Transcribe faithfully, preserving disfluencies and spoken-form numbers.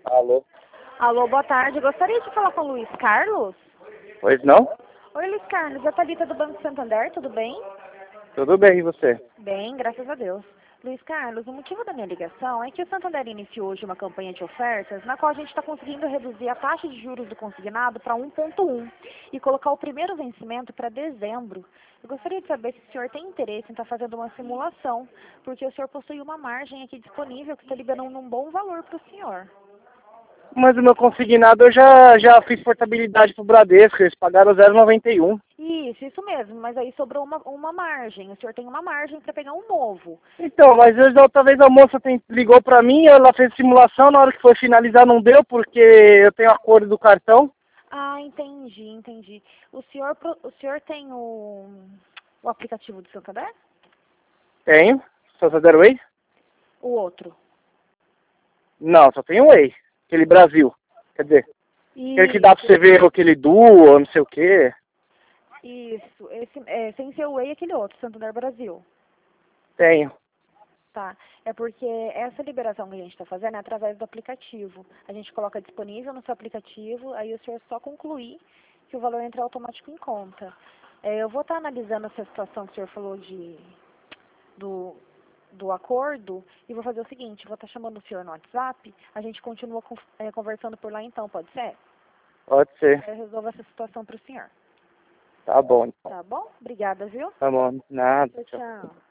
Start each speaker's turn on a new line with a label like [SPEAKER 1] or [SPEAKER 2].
[SPEAKER 1] Alô?
[SPEAKER 2] Alô, boa tarde. Gostaria de falar com o Luiz Carlos?
[SPEAKER 1] Pois não?
[SPEAKER 2] Oi, Luiz Carlos. É a Thalita do Banco Santander, tudo bem?
[SPEAKER 1] Tudo bem, e você?
[SPEAKER 2] Bem, graças a Deus. Luiz Carlos, o motivo da minha ligação é que o Santander iniciou hoje uma campanha de ofertas na qual a gente está conseguindo reduzir a taxa de juros do consignado para um ponto um e colocar o primeiro vencimento para dezembro. Eu gostaria de saber se o senhor tem interesse em estar fazendo uma simulação, porque o senhor possui uma margem aqui disponível que está liberando um bom valor para o senhor.
[SPEAKER 1] Mas o meu consignado eu já, já fiz portabilidade pro Bradesco, eles pagaram zero vírgula noventa e um.
[SPEAKER 2] Isso, isso mesmo, mas aí sobrou uma, uma margem. O senhor tem uma margem para pegar um novo.
[SPEAKER 1] Então, mas hoje da outra vez a moça tem, ligou pra mim, ela fez simulação, na hora que foi finalizar não deu, porque eu tenho a cor do cartão.
[SPEAKER 2] Ah, entendi, entendi. O senhor, pro- o senhor tem o, o aplicativo do Santander?
[SPEAKER 1] Tenho. Santander Way?
[SPEAKER 2] O outro?
[SPEAKER 1] Não, só tem o Way. Aquele Brasil. Quer dizer, aquele que dá pra você
[SPEAKER 2] Isso,
[SPEAKER 1] ver aquele duo, não sei o quê.
[SPEAKER 2] isso. Esse, é, sem ser o Way, aquele outro, Santander Brasil.
[SPEAKER 1] Tenho.
[SPEAKER 2] Tá. É porque essa liberação que a gente está fazendo é através do aplicativo. A gente coloca disponível no seu aplicativo, aí o senhor só concluir que o valor entra automático em conta. É, eu vou estar analisando essa situação que o senhor falou de, do, do acordo e vou fazer o seguinte, vou estar chamando o senhor no WhatsApp, a gente continua con- é, conversando por lá então, pode ser?
[SPEAKER 1] Pode ser.
[SPEAKER 2] Eu resolvo essa situação para o senhor.
[SPEAKER 1] Tá bom, então.
[SPEAKER 2] Tá bom? Obrigada, viu?
[SPEAKER 1] Tá bom. Nada.
[SPEAKER 2] Tchau,
[SPEAKER 1] Tchau.
[SPEAKER 2] tchau.